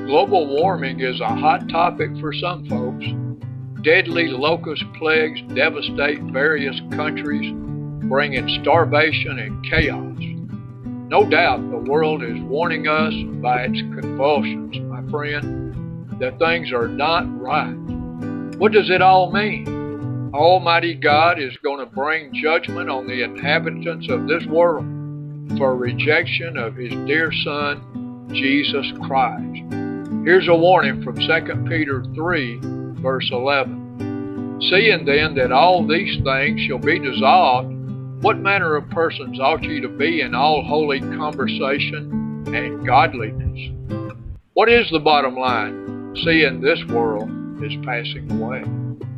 Global warming is a hot topic for some folks. Deadly locust plagues devastate various countries, bringing starvation and chaos. No doubt the world is warning us by its convulsions, my friend, that things are not right. What does it all mean? Almighty God is going to bring judgment on the inhabitants of this world for rejection of His dear Son, Jesus Christ. Here's a warning from 2 Peter 3, verse 11. Seeing then that all these things shall be dissolved, what manner of persons ought ye to be in all holy conversation and godliness? What is the bottom line, seeing this world is passing away?